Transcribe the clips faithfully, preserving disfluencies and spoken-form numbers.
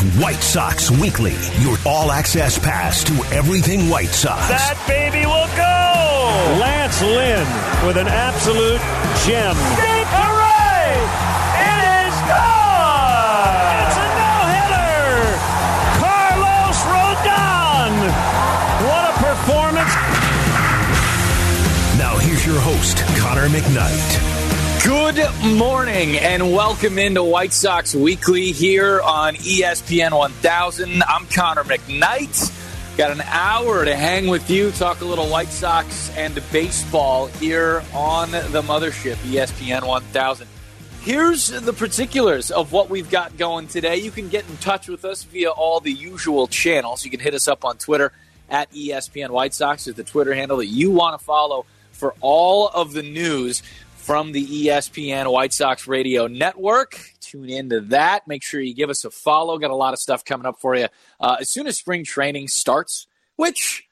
White Sox Weekly, your all-access pass to everything White Sox. That baby will go! Lance Lynn with an absolute gem. Deep hooray! It is gone! It's a no-hitter! Carlos Rodon! What a performance! Now here's your host, Connor McKnight. Good morning and welcome into White Sox Weekly here on E S P N one thousand. I'm Connor McKnight. Got an hour to hang with you, talk a little White Sox and baseball here on the mothership, E S P N one thousand. Here's the particulars of what we've got going today. You can get in touch with us via all the usual channels. You can hit us up on Twitter at E S P N White Sox is the Twitter handle that you want to follow for all of the news from the E S P N White Sox Radio Network. Tune into that. Make sure you give us a follow. Got a lot of stuff coming up for you uh, as soon as spring training starts, which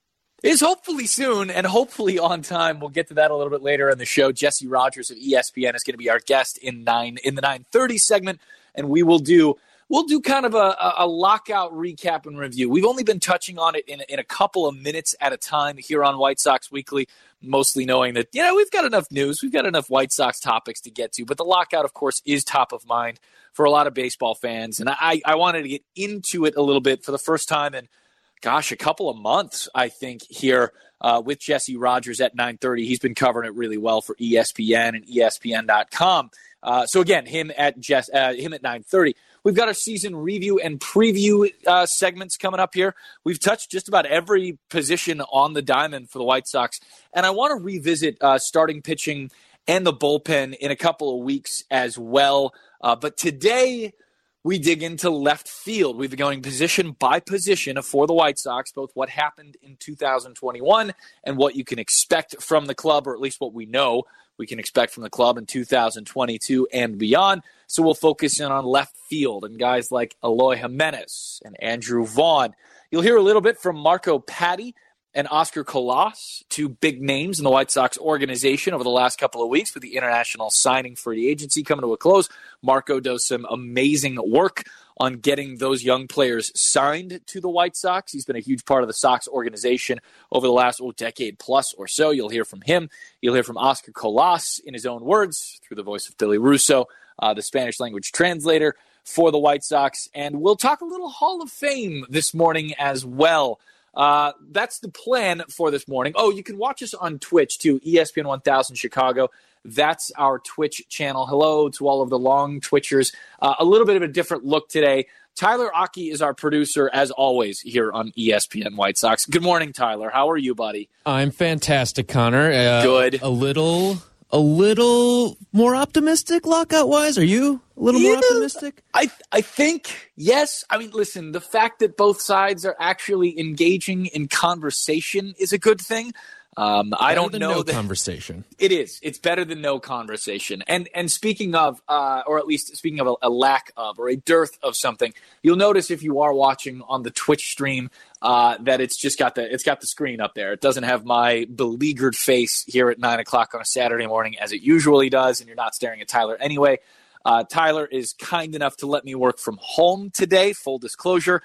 is hopefully soon and hopefully on time. We'll get to that a little bit later in the show. Jesse Rogers of E S P N is going to be our guest in nine in the nine thirty segment, and we will do we'll do kind of a, a lockout recap and review. We've only been touching on it in, in a couple of minutes at a time here on White Sox Weekly, mostly knowing that, you know, we've got enough news, we've got enough White Sox topics to get to, but the lockout, of course, is top of mind for a lot of baseball fans, and I, I wanted to get into it a little bit for the first time in, gosh, a couple of months, I think, here uh, with Jesse Rogers at nine thirty. He's been covering it really well for E S P N and E S P N dot com. Uh, so, again, him at Jess, uh, him at nine thirty. We've got our season review and preview uh, segments coming up here. We've touched just about every position on the diamond for the White Sox. And I want to revisit uh, starting pitching and the bullpen in a couple of weeks as well. Uh, but today we dig into left field. We've been going position by position for the White Sox, both what happened in two thousand twenty-one and what you can expect from the club, or at least what we know we can expect from the club in two thousand twenty-two and beyond. So we'll focus in on left field and guys like Eloy Jimenez and Andrew Vaughn. You'll hear a little bit from Marco Patti and Oscar Colas, two big names in the White Sox organization over the last couple of weeks with the international signing free agency coming to a close. Marco does some amazing work on getting those young players signed to the White Sox. He's been a huge part of the Sox organization over the last oh, decade plus or so. You'll hear from him. You'll hear from Oscar Colas in his own words through the voice of Billy Russo, uh, the Spanish language translator for the White Sox. And we'll talk a little Hall of Fame this morning as well. Uh, that's the plan for this morning. Oh, you can watch us on Twitch too, E S P N one thousand Chicago. That's our Twitch channel. Hello to all of the long Twitchers. Uh, a little bit of a different look today. Tyler Aki is our producer, as always, here on E S P N White Sox. Good morning, Tyler. How are you, buddy? I'm fantastic, Connor. Uh, Good. A little, a little more optimistic, lockout-wise. Are you a little yeah, more optimistic? I I think, yes. I mean, listen, the fact that both sides are actually engaging in conversation is a good thing. Um, I Better don't than know no that conversation. It is. It's better than no conversation. And and speaking of, uh, or at least speaking of a, a lack of or a dearth of something, you'll notice if you are watching on the Twitch stream uh, that it's just got the it's got the screen up there. It doesn't have my beleaguered face here at nine o'clock on a Saturday morning as it usually does, and you're not staring at Tyler anyway. Uh, Tyler is kind enough to let me work from home today. Full disclosure,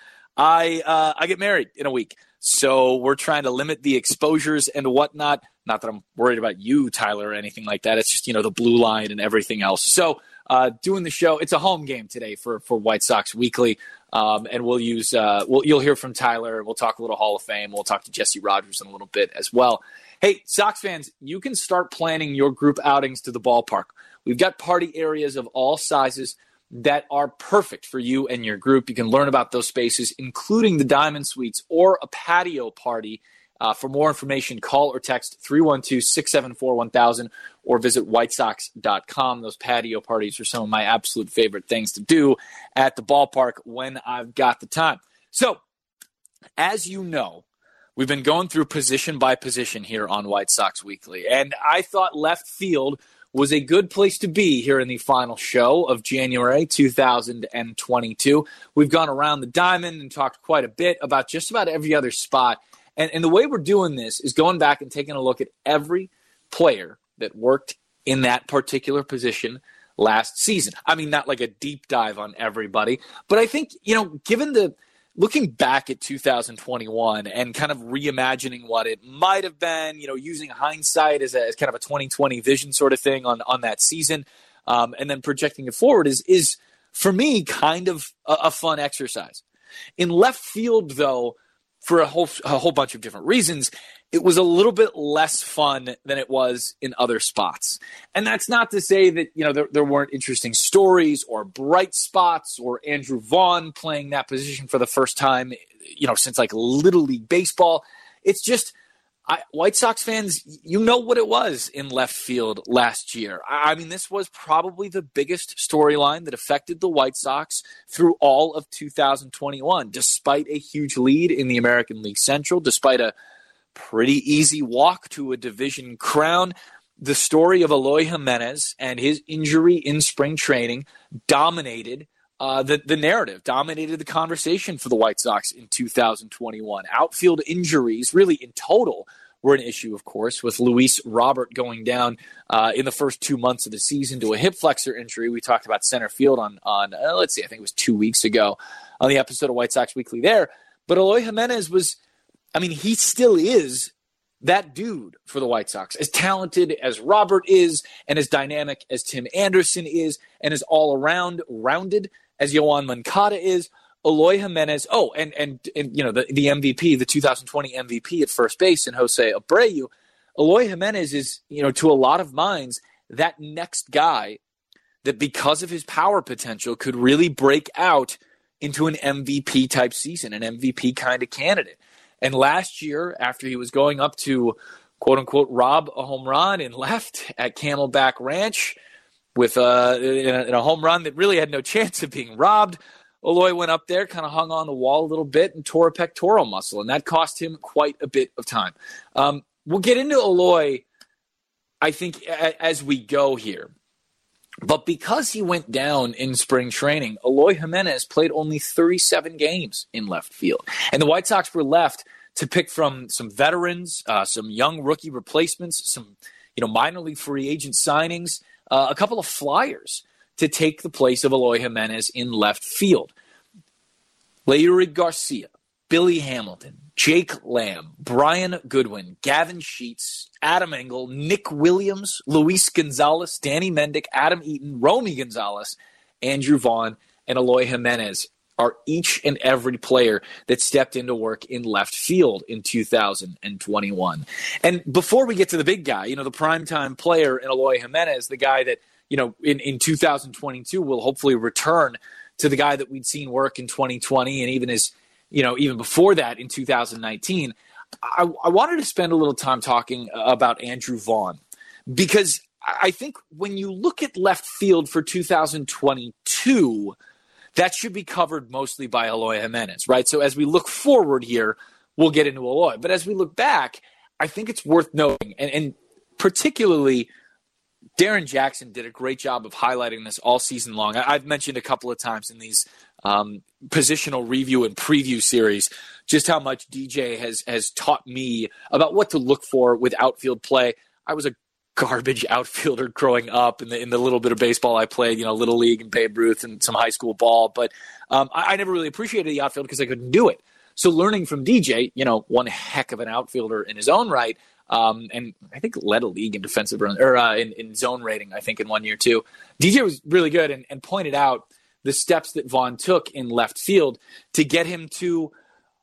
I uh, I get married in a week. So we're trying to limit the exposures and whatnot. Not that I'm worried about you, Tyler, or anything like that. It's just, you know, the blue line and everything else. So uh, doing the show, it's a home game today for, for White Sox Weekly. Um, and we'll use, uh, we'll, you'll hear from Tyler. We'll talk a little Hall of Fame. We'll talk to Jesse Rogers in a little bit as well. Hey, Sox fans, you can start planning your group outings to the ballpark. We've got party areas of all sizes that are perfect for you and your group. You can learn about those spaces, including the Diamond Suites or a patio party. Uh, for more information, call or text three one two, six seven four, one thousand or visit white sox dot com. Those patio parties are some of my absolute favorite things to do at the ballpark when I've got the time. So, as you know, we've been going through position by position here on White Sox Weekly, and I thought left field was a good place to be here in the final show of January two thousand twenty-two. We've gone around the diamond and talked quite a bit about just about every other spot. And, and the way we're doing this is going back and taking a look at every player that worked in that particular position last season. I mean, not like a deep dive on everybody, but I think, you know, given the looking back at two thousand twenty-one and kind of reimagining what it might have been, you know, using hindsight as, a, as kind of a twenty twenty vision sort of thing on, on that season, um, and then projecting it forward is, is for me, kind of a, a fun exercise. In left field, though, for a whole a whole bunch of different reasons, it was a little bit less fun than it was in other spots. And that's not to say that, you know, there, there weren't interesting stories or bright spots or Andrew Vaughn playing that position for the first time, you know, since like Little League Baseball. It's just, I, White Sox fans, you know what it was in left field last year. I mean, this was probably the biggest storyline that affected the White Sox through all of two thousand twenty-one, despite a huge lead in the American League Central, despite a pretty easy walk to a division crown. The story of Eloy Jimenez and his injury in spring training dominated uh, the, the narrative, dominated the conversation for the White Sox in two thousand twenty-one. Outfield injuries, really in total, were an issue, of course, with Luis Robert going down uh, in the first two months of the season to a hip flexor injury. We talked about center field on, on uh, let's see, I think it was two weeks ago on the episode of White Sox Weekly there. But Eloy Jimenez was, I mean, he still is that dude for the White Sox. As talented as Robert is and as dynamic as Tim Anderson is and as all-around rounded as Yoan Moncada is, Eloy Jimenez, oh, and, and, and you know, the, the M V P, the two thousand twenty M V P at first base in Jose Abreu, Eloy Jimenez is, you know, to a lot of minds, that next guy that because of his power potential could really break out into an M V P type season, an M V P kind of candidate. And last year, after he was going up to, quote-unquote, rob a home run in left at Camelback Ranch with uh, in, a, in a home run that really had no chance of being robbed, Eloy went up there, kind of hung on the wall a little bit, and tore a pectoral muscle, and that cost him quite a bit of time. Um, we'll get into Eloy, I think, a- as we go here. But because he went down in spring training, Eloy Jimenez played only thirty-seven games in left field. And the White Sox were left to pick from some veterans, uh, some young rookie replacements, some you know minor league free agent signings, uh, a couple of flyers to take the place of Eloy Jimenez in left field. Leury Garcia, Billy Hamilton, Jake Lamb, Brian Goodwin, Gavin Sheets, Adam Engel, Nick Williams, Luis Gonzalez, Danny Mendick, Adam Eaton, Romy Gonzalez, Andrew Vaughn, and Eloy Jimenez are each and every player that stepped into work in left field in two thousand twenty-one. And before we get to the big guy, you know, the primetime player in Eloy Jimenez, the guy that, you know, in, in two thousand twenty-two will hopefully return to the guy that we'd seen work in twenty twenty and even as, you know, even before that in two thousand nineteen, I, I wanted to spend a little time talking about Andrew Vaughn because I think when you look at left field for two thousand twenty-two, that should be covered mostly by Eloy Jimenez, right? So as we look forward here, we'll get into Eloy. But as we look back, I think it's worth noting, and, and particularly Darren Jackson did a great job of highlighting this all season long. I, I've mentioned a couple of times in these um, positional review and preview series just how much D J has has taught me about what to look for with outfield play. I was a garbage outfielder growing up in the in the little bit of baseball I played, you know, Little League and Babe Ruth and some high school ball. But um, I, I never really appreciated the outfield because I couldn't do it. So learning from D J, you know, one heck of an outfielder in his own right, um, and I think led a league in defensive run or uh, in, in zone rating, I think, in one year too. D J was really good and, and pointed out the steps that Vaughn took in left field to get him to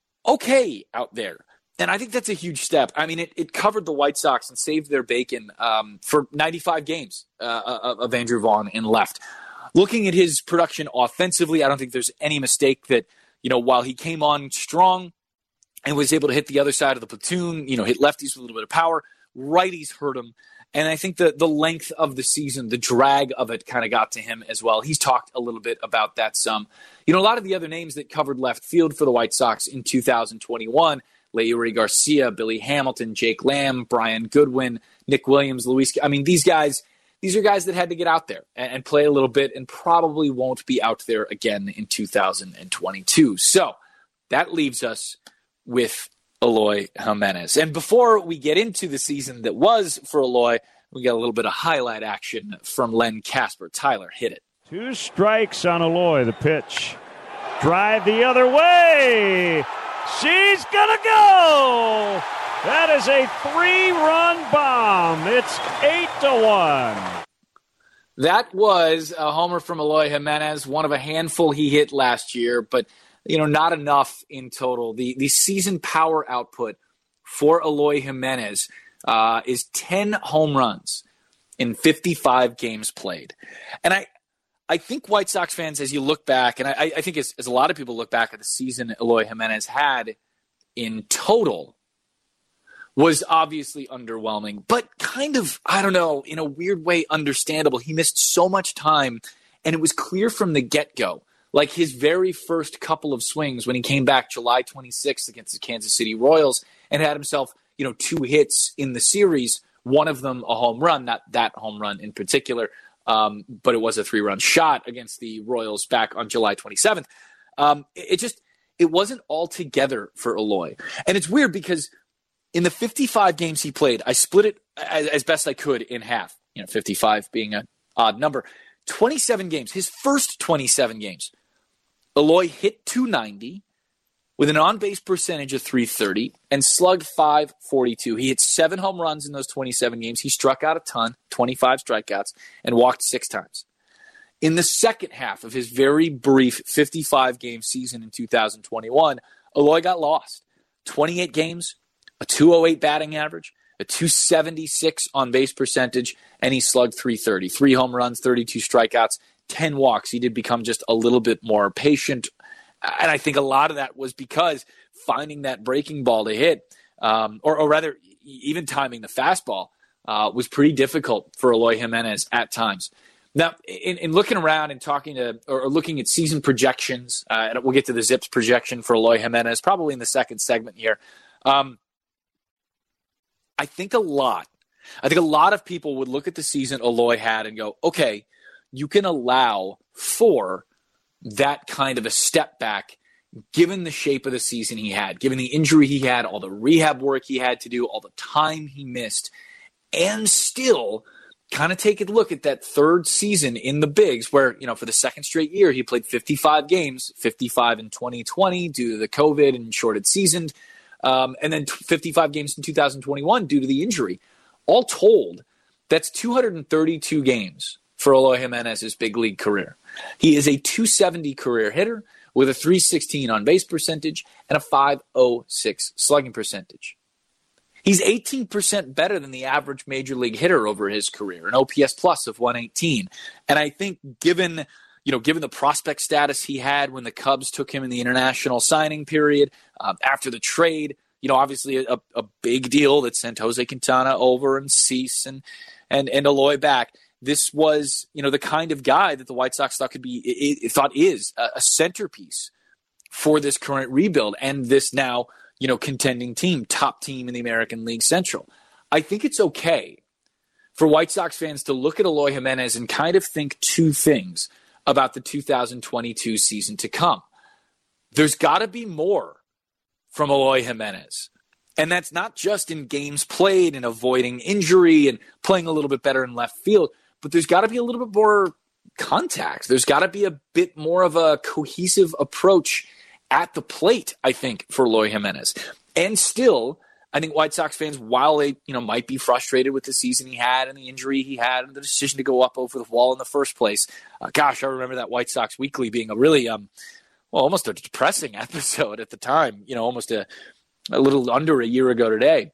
okay out there. And I think that's a huge step. I mean, it, it covered the White Sox and saved their bacon um, for ninety-five games uh, of Andrew Vaughn in left. Looking at his production offensively, I don't think there's any mistake that, you know, while he came on strong and was able to hit the other side of the platoon, you know, hit lefties with a little bit of power, righties hurt him. And I think the, the length of the season, the drag of it kind of got to him as well. He's talked a little bit about that some. You know, a lot of the other names that covered left field for the White Sox in two thousand twenty-one, Leury Garcia, Billy Hamilton, Jake Lamb, Brian Goodwin, Nick Williams, Luis. I mean, these guys, these are guys that had to get out there and, and play a little bit and probably won't be out there again in two thousand twenty-two. So that leaves us with Eloy Jimenez. And before we get into the season that was for Eloy, We got a little bit of highlight action from Len Kasper. Tyler, hit it. Two strikes on Eloy. The pitch. Drive the other way. She's going to go. That is a three-run bomb. It's eight to one. That was a homer from Eloy Jimenez, one of a handful he hit last year, but you know, not enough in total. The the season power output for Eloy Jimenez uh, is ten home runs in fifty-five games played. And I I think White Sox fans, as you look back, and I, I think as, as a lot of people look back at the season Eloy Jimenez had in total, was obviously underwhelming, but kind of, I don't know, in a weird way, understandable. He missed so much time, and it was clear from the get-go. Like his very first couple of swings when he came back July twenty-sixth against the Kansas City Royals and had himself, you know, two hits in the series, one of them a home run, not that home run in particular, um, but it was a three-run shot against the Royals back on July twenty-seventh. Um, it, it just, it wasn't all together for Eloy. And it's weird because in the fifty-five games he played, I split it as, as best I could in half, you know, fifty-five being an odd number. twenty-seven games, his first twenty-seven games, Eloy hit two ninety with an on-base percentage of three thirty and slugged five forty-two. He hit seven home runs in those twenty-seven games. He struck out a ton, twenty-five strikeouts, and walked six times. In the second half of his very brief fifty-five-game season in two thousand twenty-one, Eloy got lost. twenty-eight games, a two oh eight batting average, a two seventy-six on-base percentage, and he slugged three thirty. Three home runs, thirty-two strikeouts, ten walks. He did become just a little bit more patient. And I think a lot of that was because finding that breaking ball to hit, um, or, or rather even timing the fastball, uh, was pretty difficult for Eloy Jimenez at times. Now, in, in looking around and talking to, or looking at season projections, uh, and we'll get to the Zips projection for Eloy Jimenez probably in the second segment here. Um, I think a lot, I think a lot of people would look at the season Eloy had and go, okay, you can allow for that kind of a step back given the shape of the season he had, given the injury he had, all the rehab work he had to do, all the time he missed, and still kind of take a look at that third season in the bigs where, you know, for the second straight year, he played fifty-five games, fifty-five in twenty twenty due to the COVID and shorted season, um, and then fifty-five games in two thousand twenty-one due to the injury. All told, that's two hundred thirty-two games for Eloy Jimenez's big league career. He is a two seventy career hitter with a three sixteen on-base percentage and a five oh six slugging percentage. He's eighteen percent better than the average major league hitter over his career, an O P S plus of one eighteen. And I think given, you know, given the prospect status he had when the Cubs took him in the international signing period, um, after the trade, you know, obviously a, a big deal that sent Jose Quintana over and Cease and, and, and Eloy back. This was, you know, the kind of guy that the White Sox thought could be, it, it thought is a, a centerpiece for this current rebuild and this now, you know, contending team, top team in the American League Central. I think it's okay for White Sox fans to look at Eloy Jimenez and kind of think two things about the two thousand twenty-two season to come. There's got to be more from Eloy Jimenez. And that's not just in games played and avoiding injury and playing a little bit better in left field, but there's got to be a little bit more contact. There's got to be a bit more of a cohesive approach at the plate, I think, for Eloy Jimenez. And still, I think White Sox fans, while they, you know, might be frustrated with the season he had and the injury he had and the decision to go up over the wall in the first place, uh, gosh, I remember that White Sox Weekly being a really, um, well, almost a depressing episode at the time, you know, almost a, a little under a year ago today.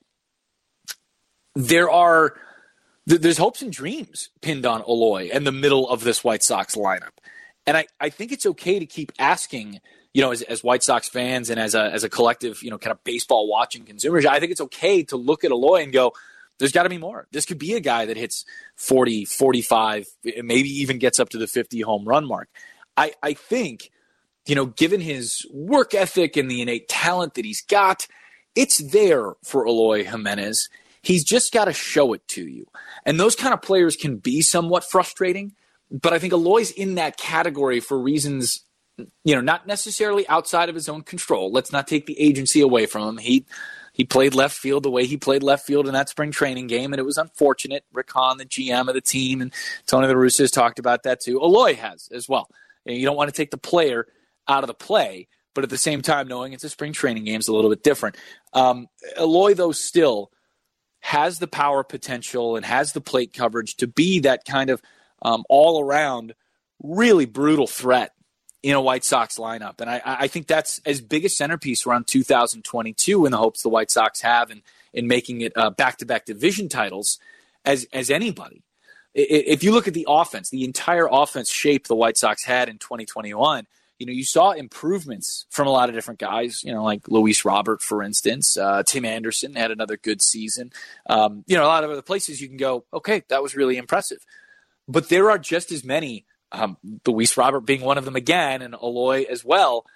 There are, th- there's hopes and dreams pinned on Eloy and the middle of this White Sox lineup. And I, I think it's okay to keep asking, you know, as, as White Sox fans and as a as a collective, you know, kind of baseball watching consumers, I think it's okay to look at Eloy and go, there's got to be more. This could be a guy that hits forty, forty-five, maybe even gets up to the fifty home run mark. I, I think, you know, given his work ethic and the innate talent that he's got, it's there for Eloy Jimenez. He's just got to show it to you. And those kind of players can be somewhat frustrating, but I think Eloy's in that category for reasons, you know, not necessarily outside of his own control. Let's not take the agency away from him. He, he played left field the way he played left field in that spring training game, and it was unfortunate. Rick Hahn, the G M of the team, and Tony La Russa has talked about that too. Eloy has as well. And you don't want to take the player out of the play, but at the same time, knowing it's a spring training game is a little bit different. Um, Eloy, though, still has the power potential and has the plate coverage to be that kind of um, all-around, really brutal threat in a White Sox lineup. And I, I think that's as big a centerpiece around two thousand twenty-two in the hopes the White Sox have in, in making it uh, back-to-back division titles as as anybody. If you look at the offense, the entire offense shape the White Sox had in twenty twenty-one, you know, you saw improvements from a lot of different guys, you know, like Luis Robert, for instance. Uh, Tim Anderson had another good season. Um, you know, a lot of other places you can go, okay, that was really impressive. But there are just as many, um, Luis Robert being one of them again, and Eloy as well,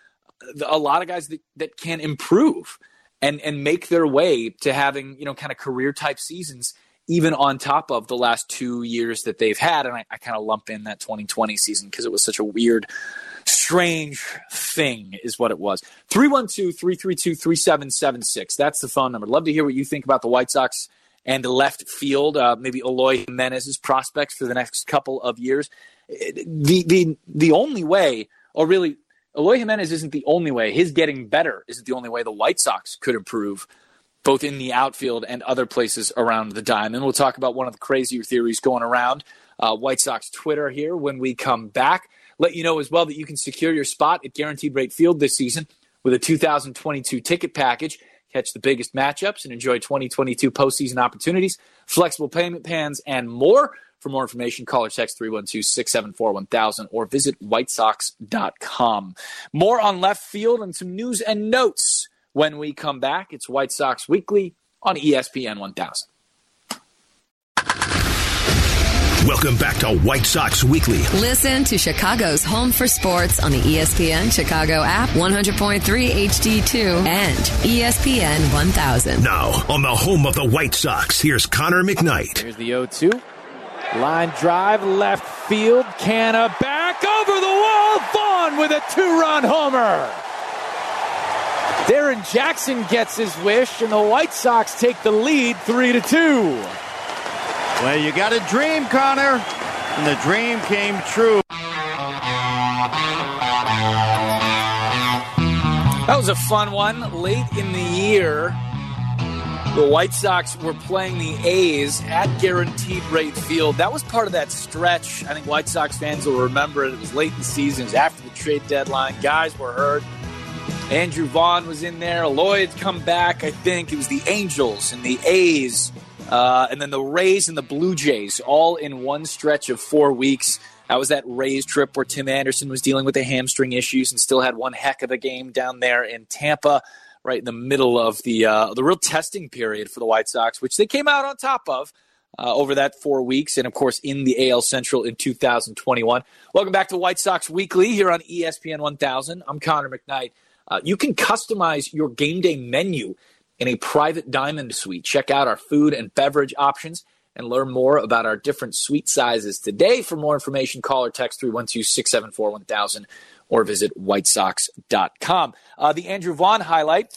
a lot of guys that, that can improve and, and make their way to having, you know, kind of career-type seasons, even on top of the last two years that they've had. And I, I kind of lump in that twenty twenty season because it was such a weird, strange thing is what it was. three one two, three three two, three seven seven six. That's the phone number. Love to hear what you think about the White Sox and the left field, uh, maybe Eloy Jimenez's prospects for the next couple of years. The, the, the only way, or really, Eloy Jimenez isn't the only way. His getting better isn't the only way the White Sox could improve, both in the outfield and other places around the diamond. We'll talk about one of the crazier theories going around uh, White Sox Twitter here when we come back. Let you know as well that you can secure your spot at Guaranteed Rate Field this season with a two thousand twenty-two ticket package. Catch the biggest matchups and enjoy twenty twenty-two postseason opportunities, flexible payment plans, and more. For more information, call or text three one two, six seven four, one thousand or visit white sox dot com. More on left field and some news and notes when we come back. It's White Sox Weekly on E S P N one thousand. Welcome back to White Sox Weekly. Listen to Chicago's Home for Sports on the E S P N Chicago app, one hundred point three H D two, and E S P N one thousand. Now, on the home of the White Sox, here's Connor McKnight. Here's the oh two. Line drive, left field. Canna back over the wall. Vaughn with a two-run homer. Darren Jackson gets his wish, and the White Sox take the lead three to two. Well, you got a dream, Connor, and the dream came true. That was a fun one. Late in the year, the White Sox were playing the A's at Guaranteed Rate Field. That was part of that stretch. I think White Sox fans will remember it. It was late in the season. It was after the trade deadline. Guys were hurt. Andrew Vaughn was in there. Eloy had come back, I think. It was the Angels and the A's, uh, and then the Rays and the Blue Jays, all in one stretch of four weeks. That was that Rays trip where Tim Anderson was dealing with the hamstring issues and still had one heck of a game down there in Tampa, right in the middle of the uh, the real testing period for the White Sox, which they came out on top of uh, over that four weeks, and, of course, in the A L Central in two thousand twenty-one. Welcome back to White Sox Weekly here on E S P N one thousand. I'm Connor McKnight. Uh, you can customize your game day menu in a private diamond suite. Check out our food and beverage options and learn more about our different suite sizes today. For more information, call or text three one two, six seven four, one thousand or visit white sox dot com. Uh, the Andrew Vaughn highlight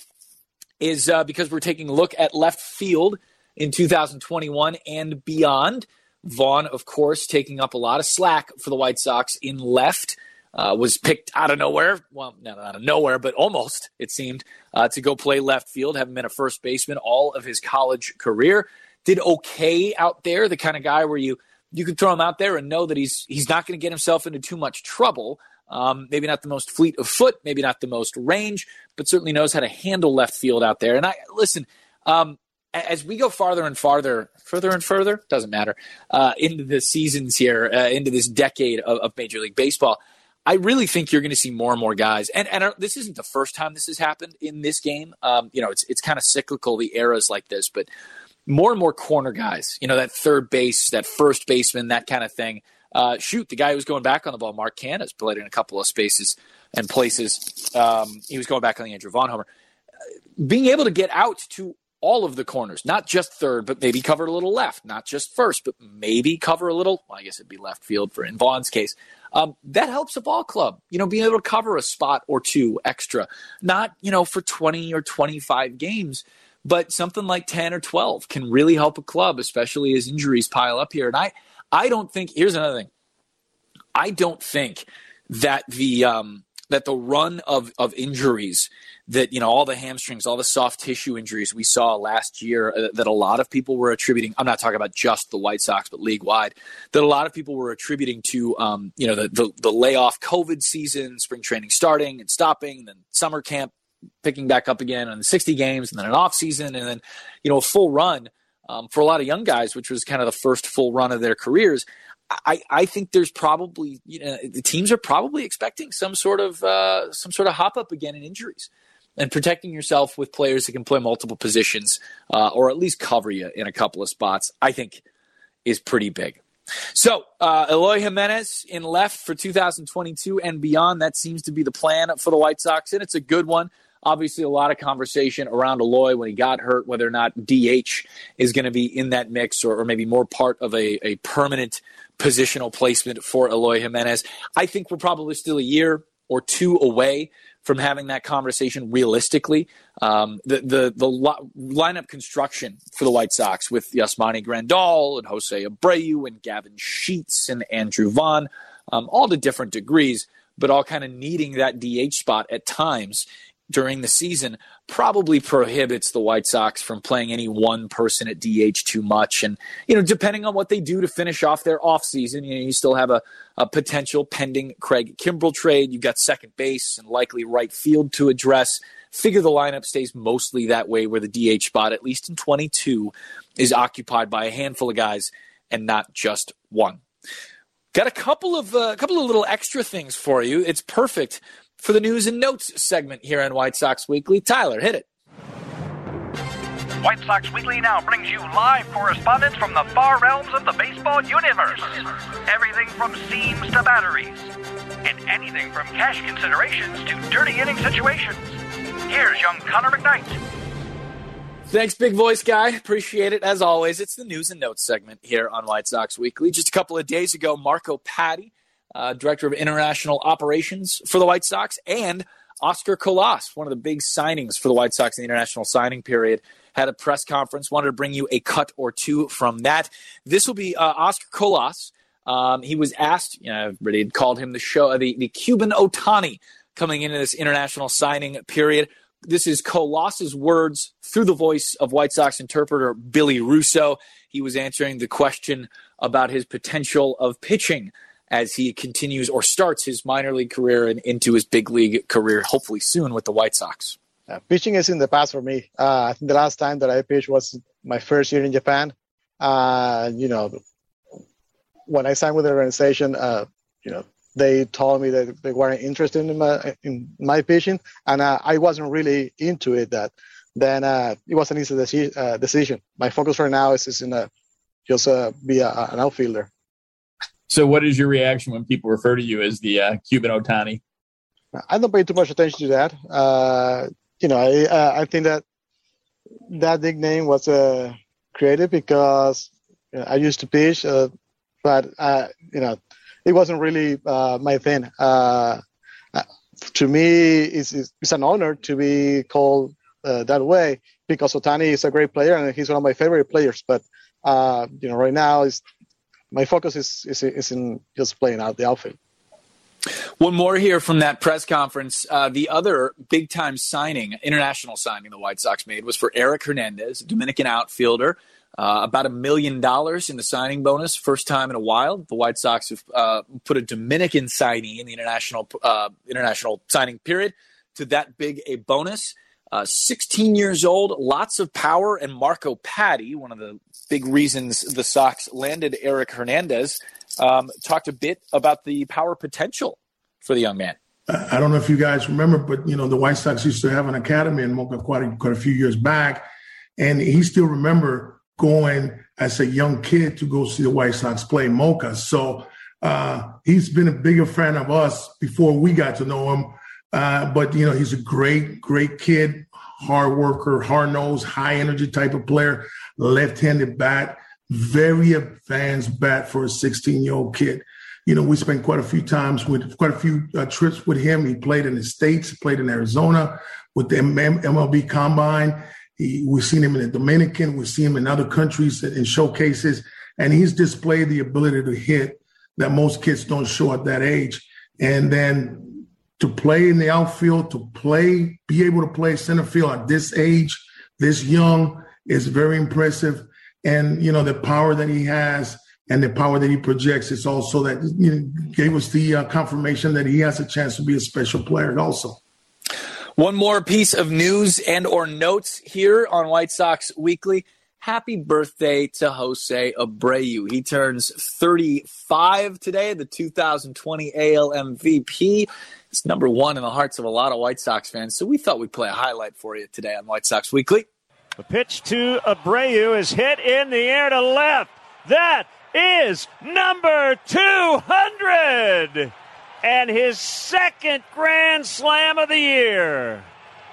is uh, because we're taking a look at left field in two thousand twenty-one and beyond. Vaughn, of course, taking up a lot of slack for the White Sox in left. Uh, was picked out of nowhere. Well, not out of nowhere, but almost, it seemed, uh, to go play left field. Having been a first baseman all of his college career. Did okay out there, the kind of guy where you you can throw him out there and know that he's he's not going to get himself into too much trouble. Um, maybe not the most fleet of foot, maybe not the most range, but certainly knows how to handle left field out there. And I listen, um, as we go farther and farther, further and further, doesn't matter, uh, into the seasons here, uh, into this decade of, of Major League Baseball, I really think you're going to see more and more guys. And and uh, this isn't the first time this has happened in this game. Um, you know, it's it's kind of cyclical, the eras like this, but more and more corner guys, you know, that third base, that first baseman, that kind of thing. Uh, shoot, the guy who's going back on the ball, Mark Canha, has played in a couple of spaces and places. Um, he was going back on the Andrew Vaughn homer. Uh, being able to get out to all of the corners, not just third, but maybe cover a little left, not just first, but maybe cover a little, well, I guess it'd be left field for in Vaughn's case. Um, that helps a ball club, you know, being able to cover a spot or two extra, not, you know, for twenty or twenty-five games, but something like ten or twelve can really help a club, especially as injuries pile up here. And I, I don't think – here's another thing. I don't think that the um, that the run of, of injuries that, you know, all the hamstrings, all the soft tissue injuries we saw last year uh, that a lot of people were attributing – I'm not talking about just the White Sox, but league-wide – that a lot of people were attributing to, um, you know, the, the, the layoff COVID season, spring training starting and stopping, and then summer camp picking back up again, and sixty games, and then an off season, and then, you know, a full run um, for a lot of young guys, which was kind of the first full run of their careers. I, I think there's probably, you know, the teams are probably expecting some sort of uh, some sort of hop up again in injuries, and protecting yourself with players that can play multiple positions uh, or at least cover you in a couple of spots, I think is pretty big. So uh, Eloy Jimenez in left for two thousand twenty-two and beyond. That seems to be the plan for the White Sox, and it's a good one. Obviously, a lot of conversation around Eloy when he got hurt, whether or not D H is going to be in that mix or, or maybe more part of a, a permanent positional placement for Eloy Jimenez. I think we're probably still a year or two away from having that conversation realistically. Um, the the, the lo- lineup construction for the White Sox with Yasmani Grandal and Jose Abreu and Gavin Sheets and Andrew Vaughn, um, all to different degrees, but all kind of needing that D H spot at times during the season probably prohibits the White Sox from playing any one person at D H too much. And, you know, depending on what they do to finish off their offseason, you know, you still have a, a potential pending Craig Kimbrell trade. You've got second base and likely right field to address. Figure the lineup stays mostly that way, where the D H spot, at least in twenty-two, is occupied by a handful of guys and not just one. Got a couple of uh, a couple of little extra things for you. It's perfect for the news and notes segment here on White Sox Weekly. Tyler, hit it. White Sox Weekly now brings you live correspondence from the far realms of the baseball universe. Everything from seams to batteries, and anything from cash considerations to dirty inning situations. Here's young Connor McKnight. Thanks, big voice guy. Appreciate it. As always, it's the news and notes segment here on White Sox Weekly. Just a couple of days ago, Marco Patti, Uh, Director of International Operations for the White Sox, and Oscar Colas, one of the big signings for the White Sox in the international signing period, had a press conference. Wanted to bring you a cut or two from that. This will be uh, Oscar Colas. Um, he was asked, you know, everybody had called him the show, the, the Cuban Ohtani coming into this international signing period. This is Colas's words through the voice of White Sox interpreter Billy Russo. He was answering the question about his potential of pitching as he continues or starts his minor league career and into his big league career, hopefully soon with the White Sox. Uh, pitching is in the past for me. Uh, I think the last time that I pitched was my first year in Japan. Uh, you know, when I signed with the organization, uh, you know, they told me that they weren't interested in my, in my pitching, and uh, I wasn't really into it. That then uh, it was an easy deci- uh, decision. My focus right now is, is in a, just uh, be a, an outfielder. So what is your reaction when people refer to you as the uh, Cuban Ohtani? I don't pay too much attention to that. Uh, you know, I, uh, I think that that nickname was uh, created because you know, I used to pitch, uh, but, uh, you know, it wasn't really uh, my thing. Uh, to me, it's, it's an honor to be called uh, that way because Ohtani is a great player and he's one of my favorite players. But, uh, you know, right now is my focus is, is is in just playing out the outfield. One more here from that press conference. Uh, the other big-time signing, international signing the White Sox made was for Eric Hernandez, a Dominican outfielder. Uh, about a million dollars in the signing bonus, first time in a while. The White Sox have uh, put a Dominican signee in the international uh, international signing period to that big a bonus. Uh, sixteen years old, lots of power, and Marco Patti, one of the big reasons the Sox landed Eric Hernandez, um, talked a bit about the power potential for the young man. I don't know if you guys remember, but, you know, the White Sox used to have an academy in Moca quite a, quite a few years back, and he still remember going as a young kid to go see the White Sox play Moca. So uh, he's been a bigger fan of us before we got to know him. Uh, but, you know, he's a great, great kid, hard worker, hard-nosed, high-energy type of player, left-handed bat, very advanced bat for a sixteen-year-old kid. You know, we spent quite a few times with quite a few uh, trips with him. He played in the States, played in Arizona with the M L B Combine. He, we've seen him in the Dominican. We've seen him in other countries in showcases. And he's displayed the ability to hit that most kids don't show at that age. And then to play in the outfield, to play, be able to play center field at this age, this young, is very impressive. And, you know, the power that he has and the power that he projects is also that, you know, gave us the uh, confirmation that he has a chance to be a special player also. One more piece of news and or notes here on White Sox Weekly. Happy birthday to Jose Abreu. He turns thirty-five today, the two thousand twenty A L M V P. It's number one in the hearts of a lot of White Sox fans, so we thought we'd play a highlight for you today on White Sox Weekly. The pitch to Abreu is hit in the air to left. That is number two hundred and his second grand slam of the year.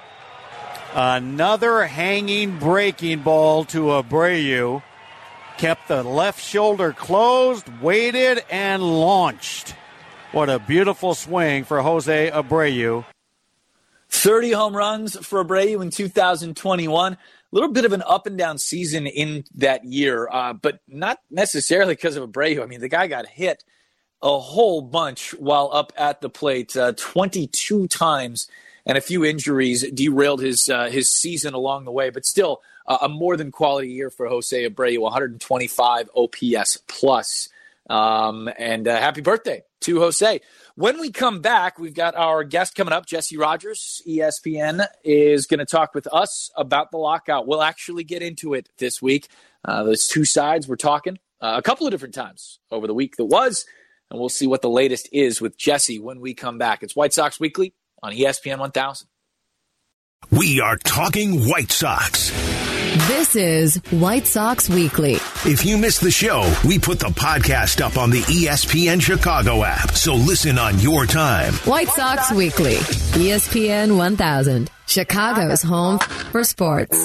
Another hanging breaking ball to Abreu. Kept the left shoulder closed, waited, and launched. What a beautiful swing for Jose Abreu. thirty home runs for Abreu in two thousand twenty-one. A little bit of an up and down season in that year, uh, but not necessarily because of Abreu. I mean, the guy got hit a whole bunch while up at the plate, uh, twenty-two times, and a few injuries derailed his uh, his season along the way. But still, uh, a more than quality year for Jose Abreu, one twenty-five O P S plus. Um, and uh, happy birthday to Jose. When we come back, we've got our guest coming up, Jesse Rogers, E S P N, is going to talk with us about the lockout. We'll actually get into it this week. Uh, those two sides we're talking uh, a couple of different times over the week that was, and we'll see what the latest is with Jesse when we come back. It's White Sox Weekly on E S P N one thousand. We are talking White Sox. This is White Sox Weekly. If you missed the show, we put the podcast up on the E S P N Chicago app, so listen on your time. White Sox Weekly, E S P N one thousand, Chicago's home for sports.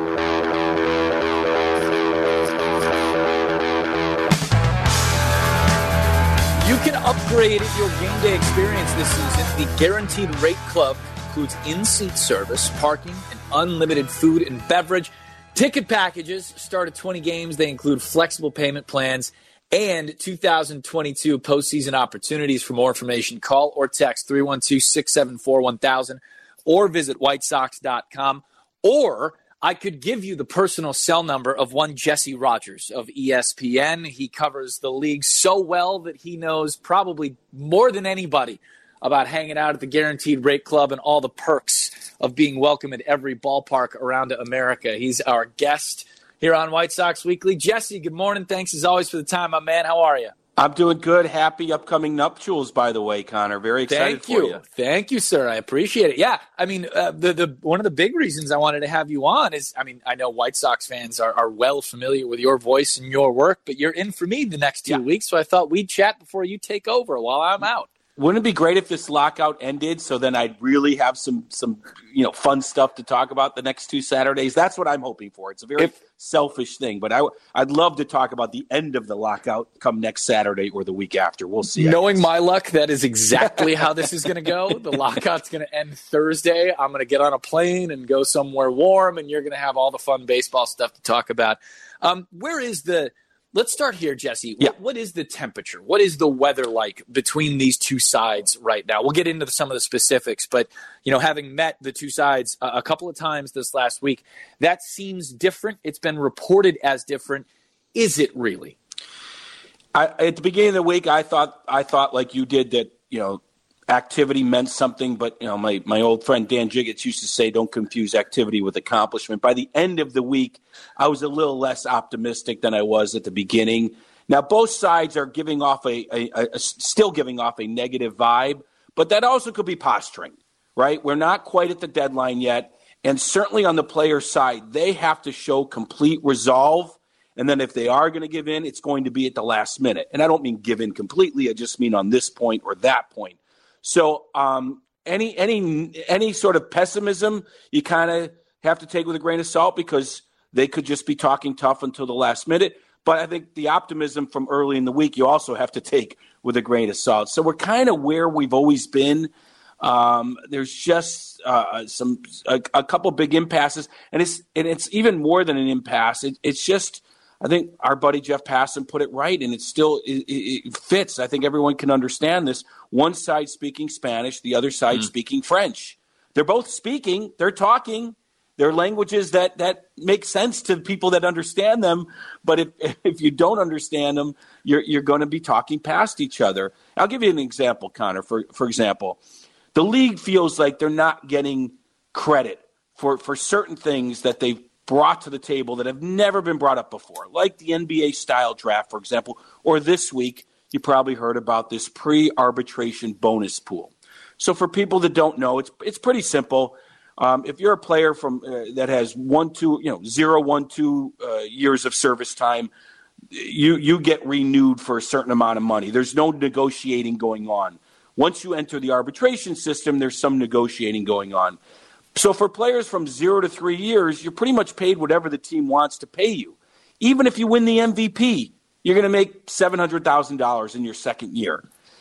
You can upgrade your game day experience this season. The Guaranteed Rate Club includes in-seat service, parking, and unlimited food and beverage. Ticket packages start at twenty games. They include flexible payment plans and two thousand twenty-two postseason opportunities. For more information, call or text three one two, six seven four, one thousand or visit white sox dot com. Or I could give you the personal cell number of one Jesse Rogers of E S P N. He covers the league so well that he knows probably more than anybody about hanging out at the Guaranteed Rate Club and all the perks of being welcome at every ballpark around America. He's our guest here on White Sox Weekly. Jesse, good morning. Thanks as always for the time, my man. How are you? I'm doing good. Happy upcoming nuptials, by the way, Connor. Very excited Thank you. for you. Thank you, sir. I appreciate it. Yeah, I mean, uh, the the one of the big reasons I wanted to have you on is, I mean, I know White Sox fans are, are well familiar with your voice and your work, but you're in for me the next two yeah. weeks, so I thought we'd chat before you take over while I'm out. Wouldn't it be great if this lockout ended so then I'd really have some, some you know, fun stuff to talk about the next two Saturdays? That's what I'm hoping for. It's a very if, selfish thing, but I, I'd love to talk about the end of the lockout come next Saturday or the week after. We'll see. Knowing my luck, that is exactly how this is going to go. The lockout's going to end Thursday. I'm going to get on a plane and go somewhere warm, and you're going to have all the fun baseball stuff to talk about. Um, where is the – let's start here, Jesse. Yeah. What, what is the temperature? What is the weather like between these two sides right now? We'll get into some of the specifics, but, you know, having met the two sides a, a couple of times this last week, that seems different. It's been reported as different. Is it really? I, at the beginning of the week, I thought, I thought like you did that, you know, activity meant something, but, you know, my, my old friend Dan Jiggets used to say, don't confuse activity with accomplishment. By the end of the week, I was a little less optimistic than I was at the beginning. Now, both sides are giving off a, a, a still giving off a negative vibe, but that also could be posturing, right? We're not quite at the deadline yet. And certainly on the player side, they have to show complete resolve. And then if they are going to give in, it's going to be at the last minute. And I don't mean give in completely. I just mean on this point or that point. So um, any any any sort of pessimism you kind of have to take with a grain of salt because they could just be talking tough until the last minute. But I think the optimism from early in the week you also have to take with a grain of salt. So we're kind of where we've always been. Um, there's just uh, some a, a couple big impasses, and it's and it's even more than an impasse. It, it's just, I think our buddy Jeff Passan put it right, and it still it, it fits. I think everyone can understand this. One side speaking Spanish, the other side mm. speaking French. They're both speaking. They're talking. They're languages that, that make sense to people that understand them. But if if you don't understand them, you're you're going to be talking past each other. I'll give you an example, Connor. For for example, the league feels like they're not getting credit for, for certain things that they've brought to the table that have never been brought up before, like the N B A-style draft, for example, or this week, you probably heard about this pre-arbitration bonus pool. So for people that don't know, it's it's pretty simple. Um, if you're a player from uh, that has one, two, you know, zero, one, two uh, years of service time, you you get renewed for a certain amount of money. There's no negotiating going on. Once you enter the arbitration system, there's some negotiating going on. So for players from zero to three years, you're pretty much paid whatever the team wants to pay you. Even if you win the M V P, you're going to make seven hundred thousand dollars in your second year.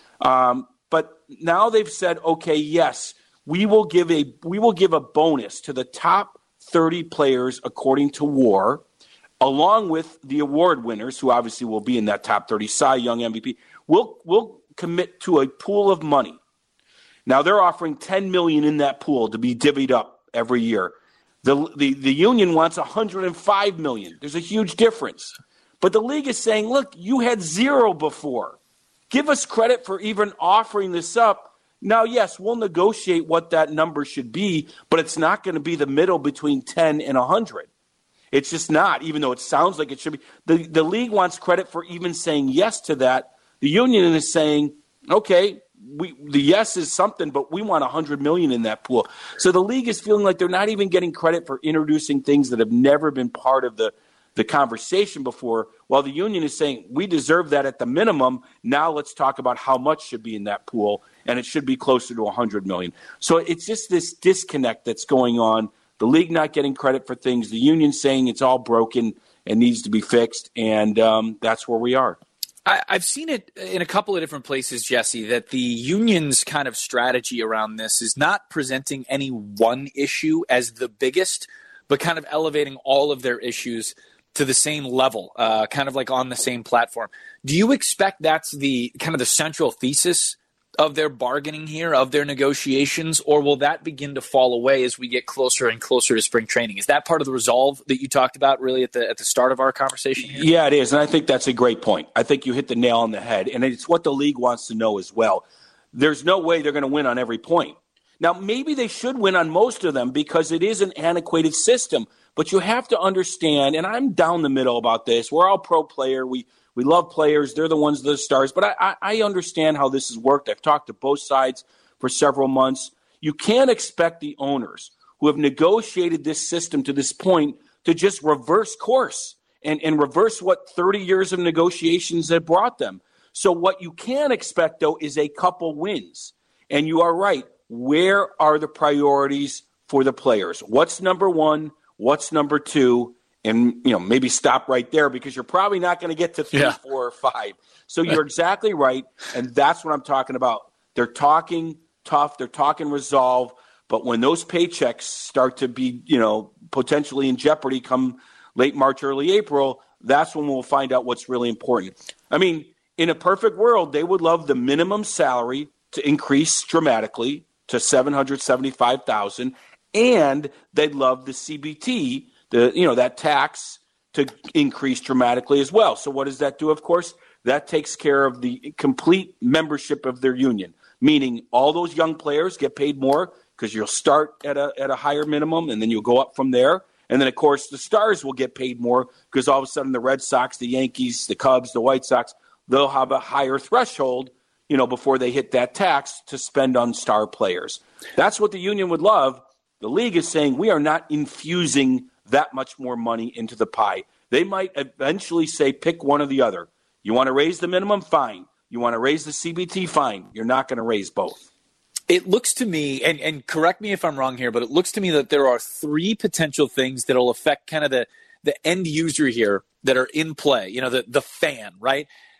Um, but now they've said, okay, yes, we will give a we will give a bonus to the top thirty players according to W A R, along with the award winners, who obviously will be in that top thirty, Cy Young, M V P. We'll we'll commit to a pool of money. Now they're offering ten million dollars in that pool to be divvied up every year. The, the the union wants one hundred five million dollars. There's a huge difference. But the league is saying, look, you had zero before. Give us credit for even offering this up. Now, yes, we'll negotiate what that number should be, but it's not going to be the middle between ten and one hundred. It's just not, even though it sounds like it should be. The, the league wants credit for even saying yes to that. The union is saying, okay, we, the yes is something, but we want one hundred million dollars in that pool. So the league is feeling like they're not even getting credit for introducing things that have never been part of the, the conversation before, while the union is saying, we deserve that at the minimum. Now let's talk about how much should be in that pool, and it should be closer to one hundred million dollars. So it's just this disconnect that's going on. The league not getting credit for things, the union saying it's all broken and needs to be fixed, and um, that's where we are. I, I've seen it in a couple of different places, Jesse, that the union's kind of strategy around this is not presenting any one issue as the biggest, but kind of elevating all of their issues to the same level, uh, kind of like on the same platform. Do you expect that's the kind of the central thesis of their bargaining here, of their negotiations, or will that begin to fall away as we get closer and closer to spring training? Is that part of the resolve that you talked about really at the at the start of our conversation here? Yeah, it is, and I think that's a great point. I think you hit the nail on the head, and it's what the league wants to know as well. There's no way they're going to win on every point. Now, maybe they should win on most of them because it is an antiquated system, but you have to understand, and I'm down the middle about this, we're all pro player, we We love players. They're the ones that are stars. But I, I understand how this has worked. I've talked to both sides for several months. You can't expect the owners who have negotiated this system to this point to just reverse course and, and reverse what thirty years of negotiations have brought them. So what you can expect, though, is a couple wins. And you are right. Where are the priorities for the players? What's number one? What's number two? And, you know, maybe stop right there because you're probably not going to get to three, yeah. four, or five. So you're exactly right, and that's what I'm talking about. They're talking tough. They're talking resolve. But when those paychecks start to be, you know, potentially in jeopardy come late March, early April, that's when we'll find out what's really important. I mean, in a perfect world, they would love the minimum salary to increase dramatically to seven hundred seventy-five thousand dollars, and they'd love the C B T, the you know that tax, to increase dramatically as well. So what does that do? Of course, that takes care of the complete membership of their union, meaning all those young players get paid more because you'll start at a at a higher minimum and then you'll go up from there. And then, of course, the stars will get paid more because all of a sudden the Red Sox, the Yankees, the Cubs, the White Sox, they'll have a higher threshold, you know, before they hit that tax to spend on star players. That's what the union would love. The league is saying we are not infusing that much more money into the pie. They might eventually say pick one or the other. You want to raise the minimum? Fine. You want to raise the C B T? Fine. You're not going to raise both. It looks to me, and, and correct me if I'm wrong here, but it looks to me that there are three potential things that will affect kind of the, the end user here that are in play, you know, the, the fan, right?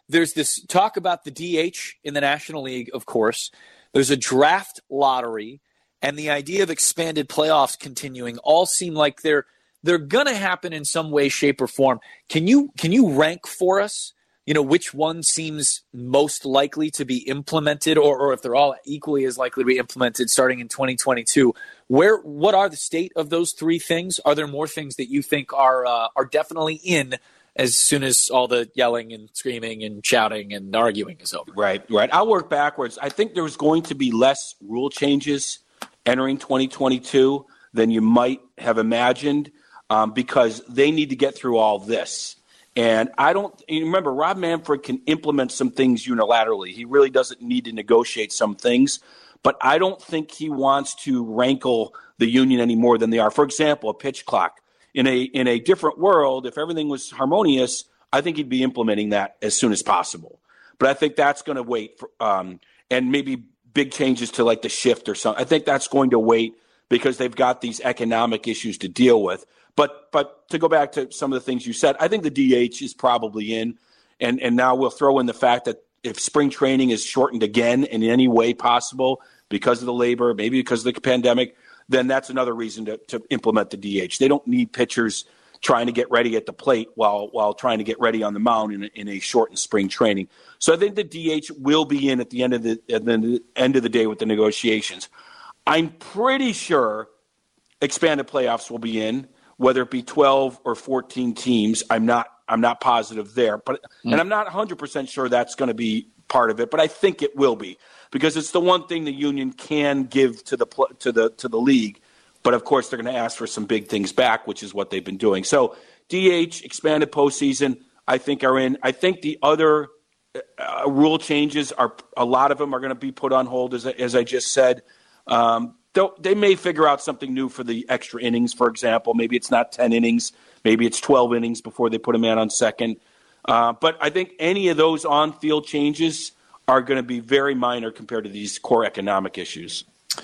there's this talk about the D H in the National League, of course. There's a draft lottery, and the idea of expanded playoffs continuing all seem like they're they're going to happen in some way, shape, or form. Can you can you rank for us, you know, which one seems most likely to be implemented, or, or if they're all equally as likely to be implemented starting in twenty twenty-two? Where what are the state of those three things? Are there more things that you think are uh, are definitely in as soon as all the yelling and screaming and shouting and arguing is over? Right, right. I'll work backwards. I think there's going to be less rule changes entering twenty twenty-two than you might have imagined, um, because they need to get through all this. And I don't you remember, Rob Manfred can implement some things unilaterally. He really doesn't need to negotiate some things. But I don't think he wants to rankle the union any more than they are. For example, a pitch clock. In a in a different world, if everything was harmonious, I think he'd be implementing that as soon as possible. But I think that's going to wait for, um, and maybe big changes to like the shift or something. I think that's going to wait because they've got these economic issues to deal with. But but to go back to some of the things you said, I think the D H is probably in, and and now we'll throw in the fact that if spring training is shortened again in any way possible because of the labor, maybe because of the pandemic, then that's another reason to, to implement the D H. They don't need pitchers trying to get ready at the plate while while trying to get ready on the mound in a, in a shortened spring training. So I think the D H will be in at the end of the at the end of the day with the negotiations. I'm pretty sure expanded playoffs will be in, whether it be twelve or fourteen teams. I'm not I'm not positive there, but mm. and I'm not one hundred percent sure that's going to be part of it, but I think it will be because it's the one thing the union can give to the to the to the league. But of course, they're going to ask for some big things back, which is what they've been doing. So D H, expanded postseason, I think are in. I think the other uh, rule changes are a lot of them are going to be put on hold, as as I just said. Um, they may figure out something new for the extra innings, for example. Maybe it's not ten innings. Maybe it's twelve innings before they put a man on second. Uh, but I think any of those on-field changes are going to be very minor compared to these core economic issues.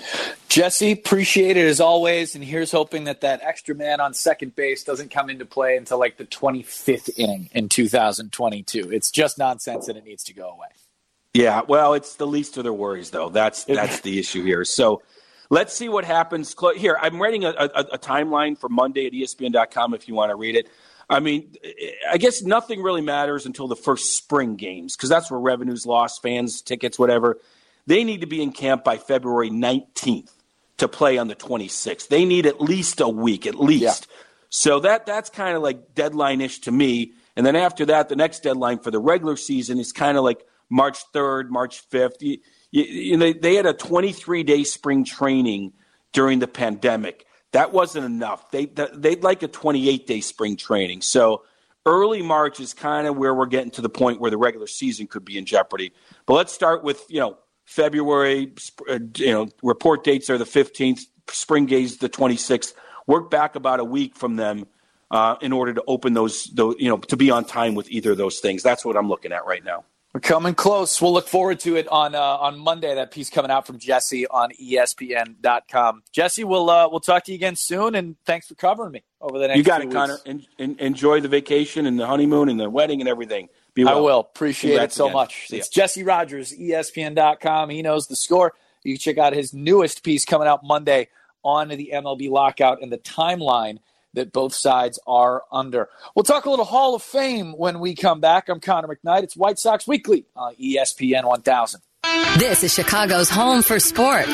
Jesse, appreciate it as always, and here's hoping that that extra man on second base doesn't come into play until like the twenty-fifth inning in two thousand twenty-two. It's just nonsense and it needs to go away. Yeah, well, it's the least of their worries, though. That's that's the issue here. So let's see what happens. Here, I'm writing a, a, a timeline for Monday at E S P N dot com if you want to read it. I mean, I guess nothing really matters until the first spring games because that's where revenue's lost, fans, tickets, whatever. They need to be in camp by February nineteenth to play on the twenty-sixth. They need at least a week, at least. Yeah. So that that's kind of like deadline-ish to me. And then after that, the next deadline for the regular season is kind of like March third, March fifth. You, you, you know, they had a twenty-three day spring training during the pandemic. That wasn't enough. They, they'd like a twenty-eight day spring training. So early March is kind of where we're getting to the point where the regular season could be in jeopardy. But let's start with, you know, February, you know, report dates are the fifteenth, spring games the twenty-sixth. Work back about a week from them uh, in order to open those, those, you know, to be on time with either of those things. That's what I'm looking at right now. We're coming close. We'll look forward to it on uh, on Monday. That piece coming out from Jesse on E S P N dot com. Jesse, we'll uh, we'll talk to you again soon, and thanks for covering me over the next. You got it, weeks. Connor. En- en- enjoy the vacation and the honeymoon and the wedding and everything. Be well. I will. Appreciate Congrats it so again. much. See it's ya. Jesse Rogers, E S P N dot com. He knows the score. You can check out his newest piece coming out Monday on the M L B lockout and the timeline that both sides are under. We'll talk a little Hall of Fame when we come back. I'm Connor McKnight. It's White Sox Weekly on E S P N one thousand. This is Chicago's home for sports.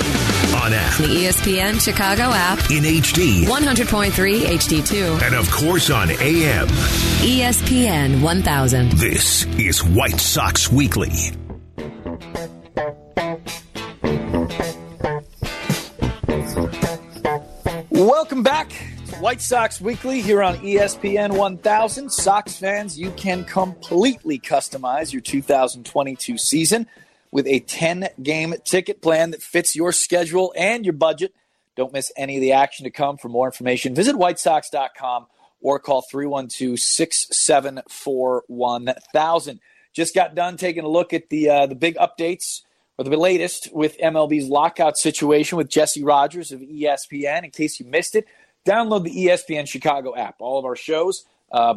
On app. The E S P N Chicago app. In H D. one hundred point three H D two. And of course on A M. E S P N one thousand. This is White Sox Weekly. Welcome back. White Sox Weekly here on E S P N one thousand. Sox fans, you can completely customize your two thousand twenty-two season with a ten-game ticket plan that fits your schedule and your budget. Don't miss any of the action to come. For more information, visit white sox dot com or call three one two, six seven four, one thousand. Just got done taking a look at the uh, the big updates or the latest with M L B's lockout situation with Jesse Rogers of E S P N. In case you missed it, download the E S P N Chicago app. All of our shows, uh, both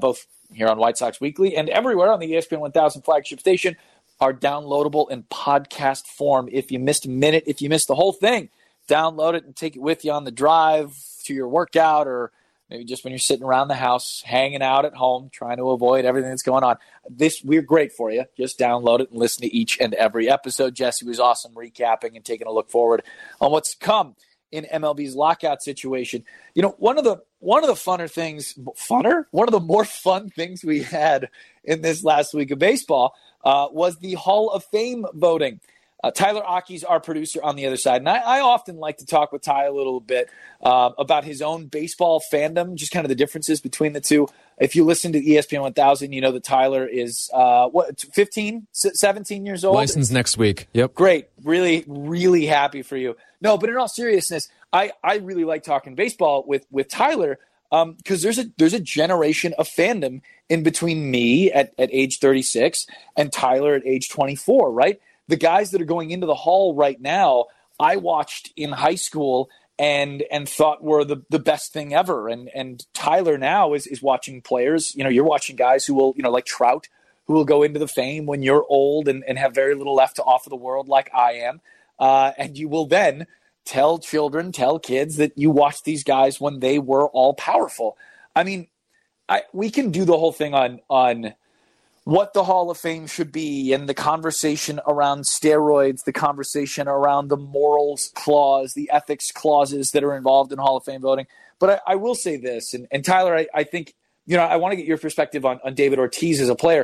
here on White Sox Weekly and everywhere on the E S P N one thousand flagship station are downloadable in podcast form. If you missed a minute, if you missed the whole thing, download it and take it with you on the drive to your workout, or maybe just when you're sitting around the house, hanging out at home, trying to avoid everything that's going on. This, we're great for you. Just download it and listen to each and every episode. Jesse was awesome recapping and taking a look forward on what's come in M L B's lockout situation. You know, one of the one of the funner things, funner? One of the more fun things we had in this last week of baseball uh, was the Hall of Fame voting. Uh, Tyler Aki's our producer on the other side, and I, I often like to talk with Ty a little bit uh, about his own baseball fandom, just kind of the differences between the two. If you listen to E S P N one thousand, you know that Tyler is, uh, what, fifteen, seventeen years old? Licensed next week. Yep. Great. Really, really happy for you. No, but in all seriousness, I, I really like talking baseball with, with Tyler um, because there's a there's a generation of fandom in between me at, at age thirty-six and Tyler at age twenty-four, right? The guys that are going into the Hall right now, I watched in high school and and thought were the, the best thing ever. And and Tyler now is is watching players. You know, you're watching guys who will, you know, like Trout, who will go into the fame when you're old and, and have very little left to offer the world like I am. Uh, and you will then tell children, tell kids that you watched these guys when they were all powerful. I mean, I we can do the whole thing on on what the Hall of Fame should be and the conversation around steroids, the conversation around the morals clause, the ethics clauses that are involved in Hall of Fame voting. But I, I will say this, and, and Tyler, I, I think, you know, I want to get your perspective on, on David Ortiz as a player.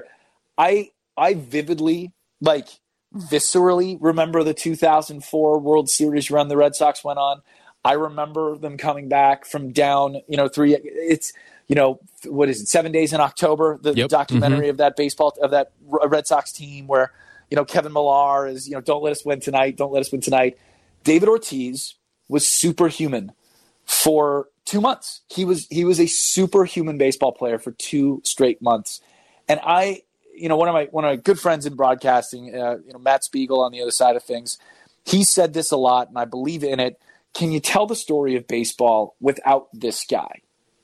I I vividly, like viscerally remember the two thousand four World Series run the Red Sox went on. I remember them coming back from down, you know, three. It's, you know, what is it? Seven Days in October, the yep. documentary mm-hmm. of that baseball, of that Red Sox team where, you know, Kevin Millar is, you know, don't let us win tonight. Don't let us win tonight. David Ortiz was superhuman for two months. He was, he was a superhuman baseball player for two straight months. And I, you know, one of my, one of my good friends in broadcasting, uh, you know, Matt Spiegel on the other side of things, he said this a lot and I believe in it. Can you tell the story of baseball without this guy?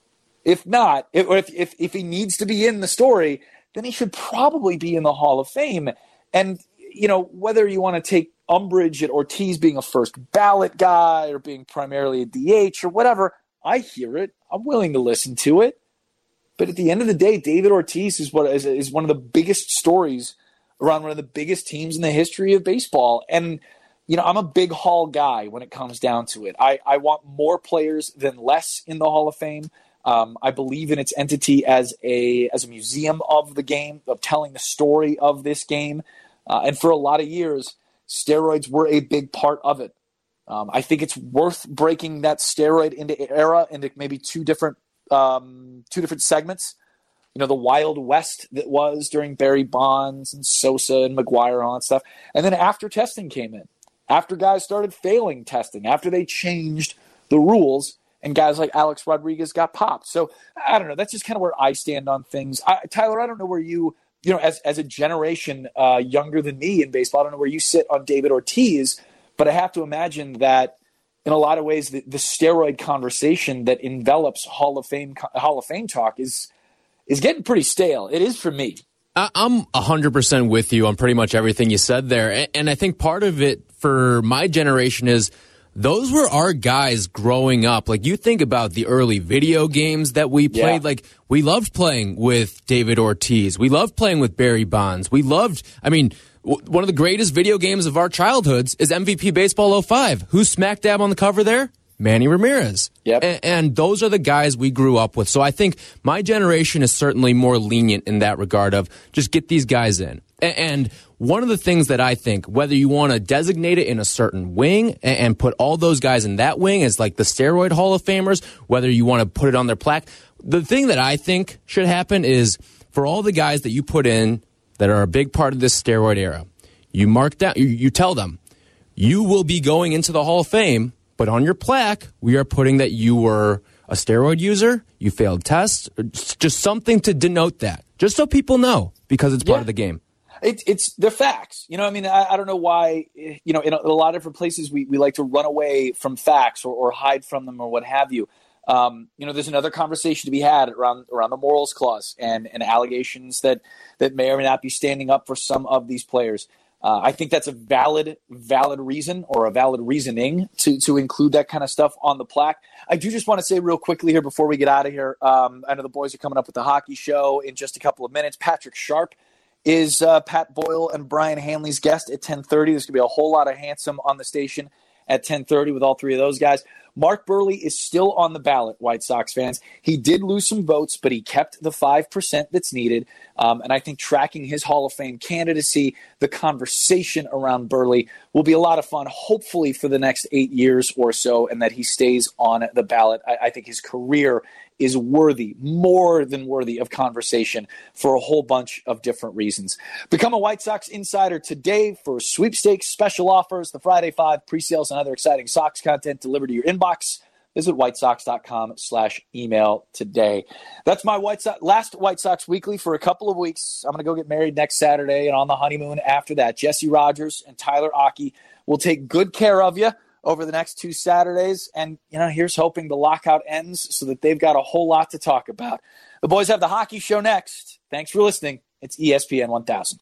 If not, if, or if, if if he needs to be in the story, then he should probably be in the Hall of Fame. And, you know, whether you want to take umbrage at Ortiz being a first ballot guy or being primarily a D H or whatever, I hear it. I'm willing to listen to it. But at the end of the day, David Ortiz is what is, is one of the biggest stories around one of the biggest teams in the history of baseball. And, you know, I'm a big Hall guy when it comes down to it. I, I want more players than less in the Hall of Fame. Um, I believe in its entity as a as a museum of the game, of telling the story of this game. Uh, and for a lot of years, steroids were a big part of it. Um, I think it's worth breaking that steroid into era into maybe two different um, two different segments. You know, the Wild West that was during Barry Bonds and Sosa and McGwire and all that stuff. And then after testing came in, after guys started failing testing, after they changed the rules, and guys like Alex Rodriguez got popped. So I don't know. That's just kind of where I stand on things. I, Tyler, I don't know where you, you know, as as a generation uh, younger than me in baseball, I don't know where you sit on David Ortiz, but I have to imagine that in a lot of ways, the, the steroid conversation that envelops Hall of Fame Hall of Fame talk is is getting pretty stale. It is for me. I'm one hundred percent with you on pretty much everything you said there. And I think part of it for my generation is those were our guys growing up. Like, you think about the early video games that we played. Yeah. Like, we loved playing with David Ortiz. We loved playing with Barry Bonds. We loved, I mean, w- one of the greatest video games of our childhoods is M V P Baseball oh five. Who's smack dab on the cover there? Manny Ramirez. Yep. And, and those are the guys we grew up with. So I think my generation is certainly more lenient in that regard of just get these guys in. And, and one of the things that I think, whether you want to designate it in a certain wing and, and put all those guys in that wing as like the steroid Hall of Famers, whether you want to put it on their plaque, the thing that I think should happen is for all the guys that you put in that are a big part of this steroid era, you mark down, you, you tell them, you will be going into the Hall of Fame, but on your plaque, we are putting that you were a steroid user, you failed tests, just something to denote that, just so people know, because it's part yeah. of the game. It, it's the facts. You know, I mean, I, I don't know why, you know, in a, in a lot of different places we, we like to run away from facts or, or hide from them or what have you. Um, you know, there's another conversation to be had around around the morals clause and, and allegations that, that may or may not be standing up for some of these players. Uh, I think that's a valid, valid reason or a valid reasoning to, to include that kind of stuff on the plaque. I do just want to say real quickly here before we get out of here, um, I know the boys are coming up with the hockey show in just a couple of minutes. Patrick Sharp is uh, Pat Boyle and Brian Hanley's guest at ten thirty. There's going to be a whole lot of handsome on the station at ten thirty with all three of those guys. Mark Buehrle is still on the ballot, White Sox fans. He did lose some votes, but he kept the five percent that's needed. Um, and I think tracking his Hall of Fame candidacy, the conversation around Buehrle will be a lot of fun, hopefully for the next eight years or so, and that he stays on the ballot. I, I think his career is worthy, more than worthy of conversation for a whole bunch of different reasons. Become a White Sox insider today for sweepstakes, special offers, the Friday Five, pre-sales, and other exciting Sox content delivered to your inbox. Visit whitesox.com slash email today. That's my White Sox, last White Sox Weekly for a couple of weeks. I'm going to go get married next Saturday and on the honeymoon after that. Jesse Rogers and Tyler Aki will take good care of you over the next two Saturdays. And, you know, here's hoping the lockout ends so that they've got a whole lot to talk about. The boys have the hockey show next. Thanks for listening. It's E S P N one thousand.